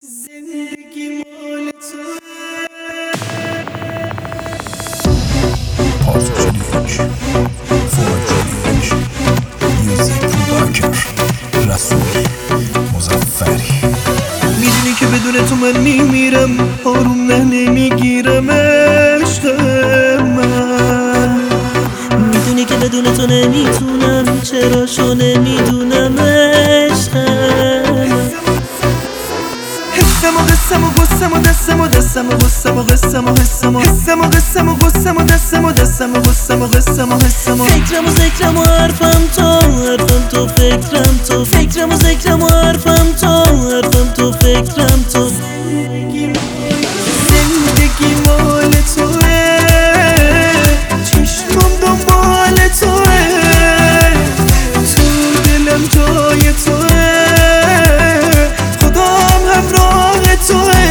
زندگی مال تو پارتوچلیک فورچلیک میوزیک پروداکر رسول مظفری. میدونی که بدون تو من میمیرم، آروم نمیگیرم عشق من. میدونی که بدون تو نمیتونم، چراشو نمیدونم عشق من. حسم و قسم و قسم و دستم و دستم و قسم و قسم و حسم و حسم و قسم و قسم و دستم و دستم و قسم و قسم و حسم و فکرم و ذکرم و حرفم تو فکرم تو، فکرم و ذکرم و حرفم تو فکرم تو. زندگی مال توه، چشمم دنبال توه، تو دلم جای توه، خدام همراه توه.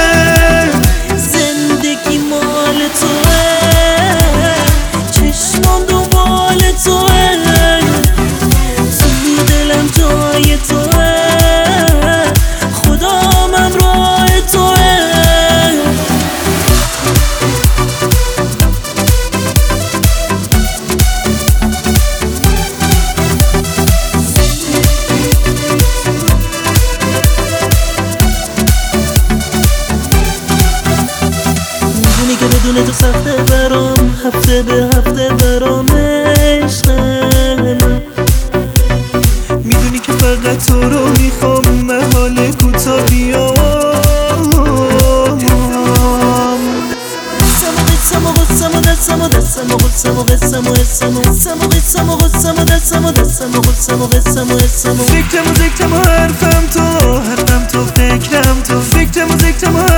زندگی مال توه، چشمم دنبال توه، تو دلم جای توه، خدام همراه توه. میدونی که بدون تو سخته برام، هفته به هفته برام عشق من. میدونی که فقط تو رو میخوام، من حال کوتا بیام. قسم و قسم و دستم و دستم و قسم و قسم و حسم و قسم و قسم و قسم و دستم و دستم و قسم و قسم و حسم و فکرم و ذکرم و حرفم تو، حرفم تو فکرم تو، فکرم و ذکرم و